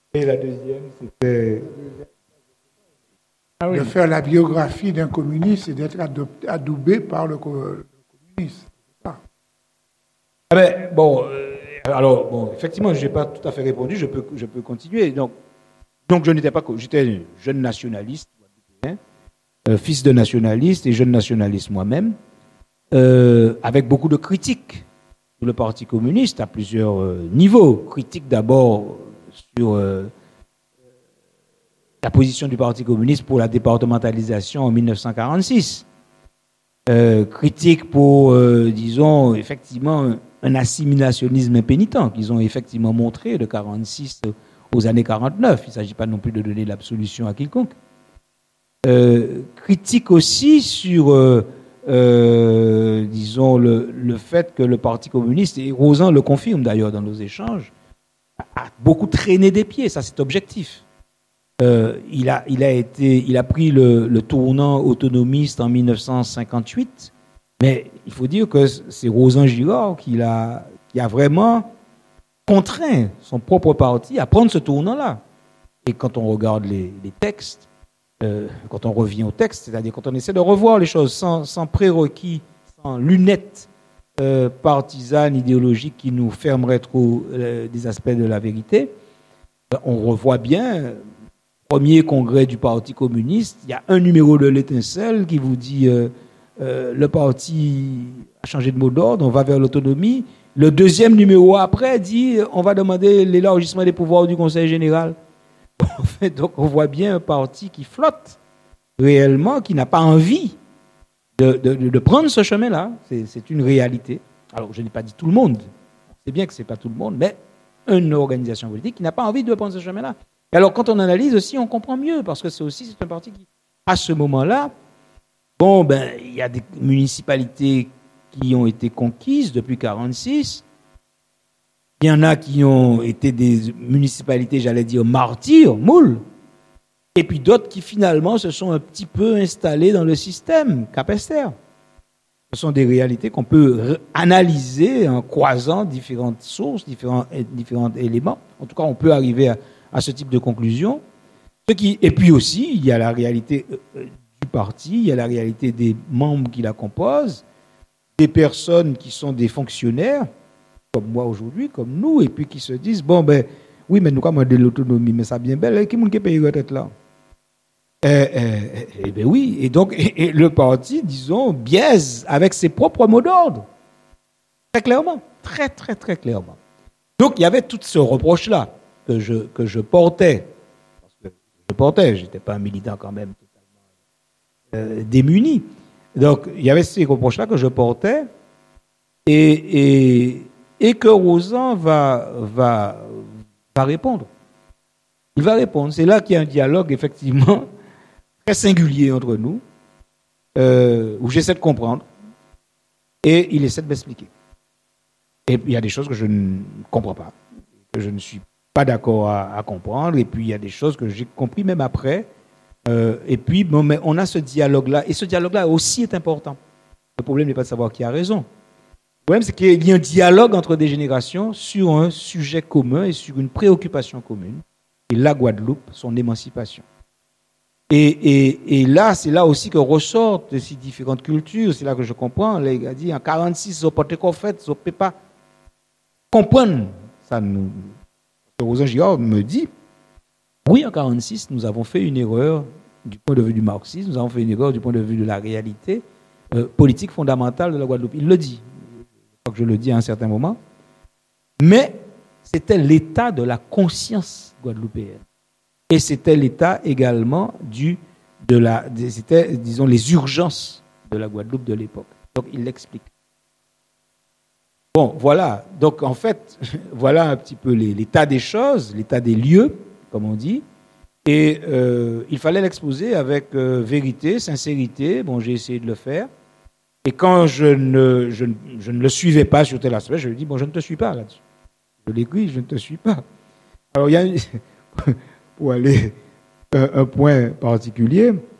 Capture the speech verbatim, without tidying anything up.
Et la deuxième, c'était ah oui. de faire la biographie d'un communiste et d'être adoubé par le, le communiste. Ah. Ah ben, bon, euh, alors, bon, effectivement, je n'ai pas tout à fait répondu, je peux, je peux continuer. Donc, donc je n'étais pas, j'étais jeune nationaliste, hein, euh, fils de nationaliste et jeune nationaliste moi-même, euh, avec beaucoup de critiques sur le Parti communiste à plusieurs euh, niveaux. Critique d'abord sur euh, la position du Parti communiste pour la départementalisation en mille neuf cent quarante-six. Euh, critique pour, euh, disons, effectivement, un assimilationnisme impénitent qu'ils ont effectivement montré de quarante-six aux années quarante-neuf. Il ne s'agit pas non plus de donner l'absolution à quiconque. Euh, critique aussi sur, euh, euh, disons, le, le fait que le Parti communiste, et Rosan le confirme d'ailleurs dans nos échanges, a beaucoup traîné des pieds, ça c'est objectif. Euh, il, a, il, a été, il a pris le, le tournant autonomiste en mille neuf cent cinquante-huit, mais il faut dire que c'est Rosan Girard qui a, qui a vraiment contraint son propre parti à prendre ce tournant-là. Et quand on regarde les, les textes, euh, quand on revient au texte, c'est-à-dire quand on essaie de revoir les choses sans, sans prérequis, sans lunettes euh, partisanes, idéologiques qui nous fermeraient trop euh, des aspects de la vérité, on revoit bien... Premier congrès du Parti communiste, il y a un numéro de l'Étincelle qui vous dit euh, euh, le parti a changé de mot d'ordre, on va vers l'autonomie. Le deuxième numéro après dit on va demander l'élargissement des pouvoirs du Conseil général. En fait, donc on voit bien un parti qui flotte réellement, qui n'a pas envie de, de, de prendre ce chemin-là. C'est, c'est une réalité. Alors je n'ai pas dit tout le monde, c'est bien que ce n'est pas tout le monde, mais une organisation politique qui n'a pas envie de prendre ce chemin-là. Et alors, quand on analyse aussi, on comprend mieux, parce que c'est aussi c'est un parti qui, à ce moment-là, bon, ben, il y a des municipalités qui ont été conquises depuis quarante-six. Il y en a qui ont été des municipalités, j'allais dire, martyrs, moules. Et puis d'autres qui, finalement, se sont un petit peu installées dans le système capestaire. Ce sont des réalités qu'on peut analyser en croisant différentes sources, différents, différents éléments. En tout cas, on peut arriver à à ce type de conclusion. Ce qui, et puis aussi, il y a la réalité euh, du parti, il y a la réalité des membres qui la composent, des personnes qui sont des fonctionnaires, comme moi aujourd'hui, comme nous, et puis qui se disent, bon, ben, oui, mais nous, comme on a de l'autonomie, mais ça bien belle, qui est-ce qui paye la tête là? Eh, eh, eh bien oui, et donc, et, et le parti, disons, biaise avec ses propres mots d'ordre. Très clairement, très, très, très clairement. Donc, il y avait tout ce reproche-là. Que je, que je portais, parce que je portais, je n'étais pas un militant quand même totalement euh, démuni. Donc, il y avait ces reproches-là que je portais, et, et, et que Rosan va, va, va répondre. Il va répondre. C'est là qu'il y a un dialogue, effectivement, très singulier entre nous, euh, où j'essaie de comprendre, et il essaie de m'expliquer. Et il y a des choses que je ne comprends pas, que je ne suis pas pas d'accord à, à comprendre, et puis il y a des choses que j'ai compris même après, euh, et puis bon, mais on a ce dialogue-là, et ce dialogue-là aussi est important. Le problème n'est pas de savoir qui a raison. Le problème, c'est qu'il y a un dialogue entre des générations sur un sujet commun et sur une préoccupation commune, et la Guadeloupe, son émancipation. Et, et, et là, c'est là aussi que ressortent ces différentes cultures, c'est là que je comprends, les gars disent, en quarante-six, on peut pas fait, on peut pas comprendre, ça nous... Rosan Girard me dit, oui, en quarante-six, nous avons fait une erreur du point de vue du marxisme, nous avons fait une erreur du point de vue de la réalité euh, politique fondamentale de la Guadeloupe. Il le dit, je crois que je le dis à un certain moment, mais c'était l'état de la conscience guadeloupéenne. Et c'était l'état également du, de la, c'était, disons, les urgences de la Guadeloupe de l'époque. Donc, il l'explique. Bon, voilà. Donc, en fait, voilà un petit peu les, l'état des choses, l'état des lieux, comme on dit. Et euh, il fallait l'exposer avec euh, vérité, sincérité. Bon, j'ai essayé de le faire. Et quand je ne, je, je ne le suivais pas sur tel aspect, je lui dis, bon, je ne te suis pas là-dessus. Je l'écris, je ne te suis pas. Alors, il y a, pour aller à un point particulier,